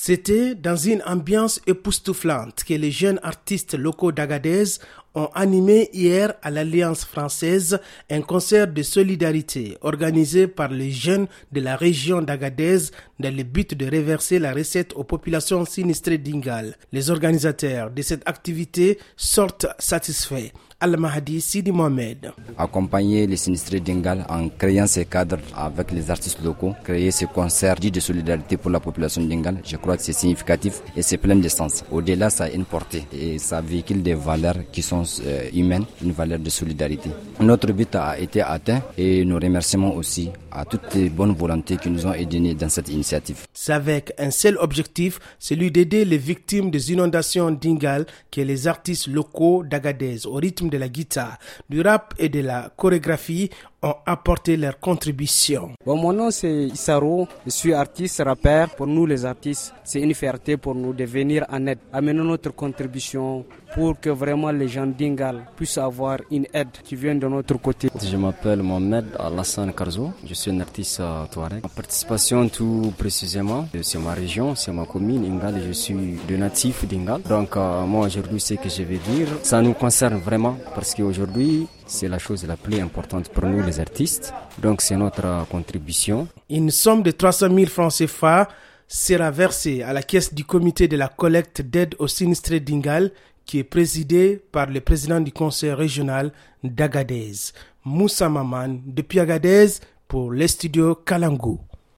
C'était dans une ambiance époustouflante que les jeunes artistes locaux d'Agadez ont animé hier à l'Alliance française un concert de solidarité organisé par les jeunes de la région d'Agadez dans le but de reverser la recette aux populations sinistrées d'Ingal. Les organisateurs de cette activité sortent satisfaits. Al-Mahdi Sidi Mohamed. Accompagner les sinistrés d'Ingal en créant ces cadres avec les artistes locaux, créer ce concert dit de solidarité pour la population d'Ingal, je crois que c'est significatif et c'est plein de sens. Au-delà, ça a une portée et ça véhicule des valeurs qui sont humaines, une valeur de solidarité. Notre but a été atteint et nous remercions aussi à toutes les bonnes volontés qui nous ont aidés dans cette initiative. C'est avec un seul objectif, celui d'aider les victimes des inondations d'Ingal que les artistes locaux d'Agadez, au rythme de la guitare, du rap et de la chorégraphie, ont apporté leur contribution. Mon nom c'est Issaro, je suis artiste, rappeur. Pour nous les artistes, c'est une fierté pour nous de venir en aide, amener notre contribution pour que vraiment les gens d'Ingal puissent avoir une aide qui vient de notre côté. Je m'appelle Mohamed Alassane Karzo, je suis un artiste touareg. Ma participation tout précisément, c'est ma région, c'est ma commune, Ingal, je suis de natif d'Ingal. Donc moi aujourd'hui ce que je vais dire, ça nous concerne vraiment parce qu'aujourd'hui c'est la chose la plus importante pour nous les artistes. Donc c'est notre contribution. Une somme de 300 000 francs CFA sera versée à la caisse du comité de la collecte d'aide aux sinistrés d'Ingal qui est présidé par le président du conseil régional d'Agadez, Moussa Maman, depuis Agadez pour les studios Kalangu.